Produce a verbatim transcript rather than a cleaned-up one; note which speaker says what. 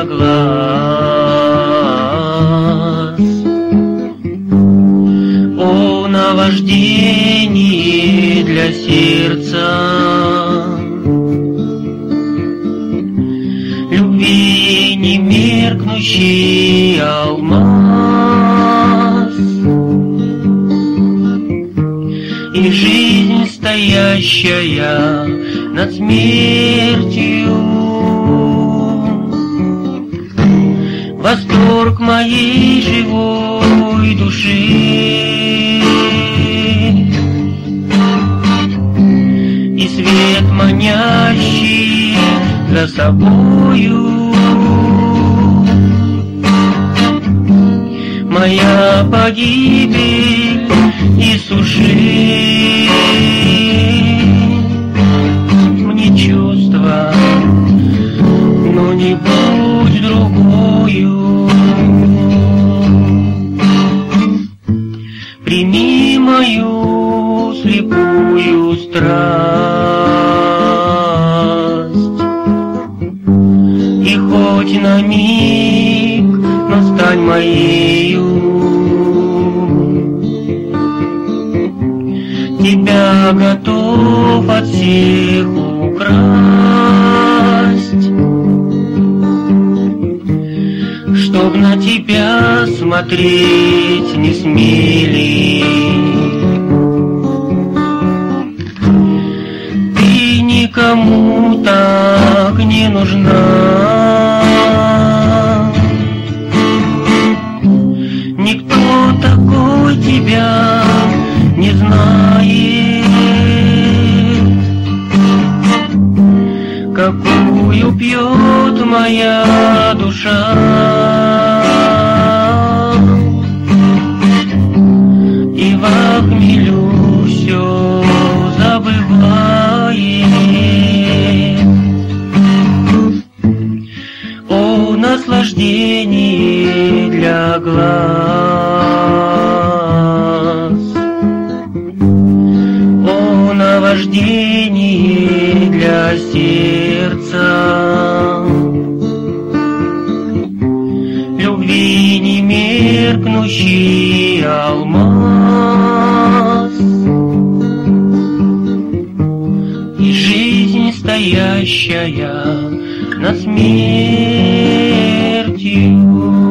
Speaker 1: глаз. О, наваждение для сердца, любви не меркнущий алмаз, и жизнь, стоящая над смертью, восторг моей живой души, и свет, манящий за собою, моя погибель и суши. Мне чувства, но не будь другою. Прими мою слепую страсть, и хоть на миг, но стань моею. Тебя готов от всех украсть, чтоб на тебя смотреть не смели. Ты никому так не нужна, никто такой тебя не знает, какую пьет моя душа, и в хмелю все забывает. О, наслаждение для глаз, о, наваждение для сердца, любви не меркнущий алмаз, и жизнь, стоящая над смертью.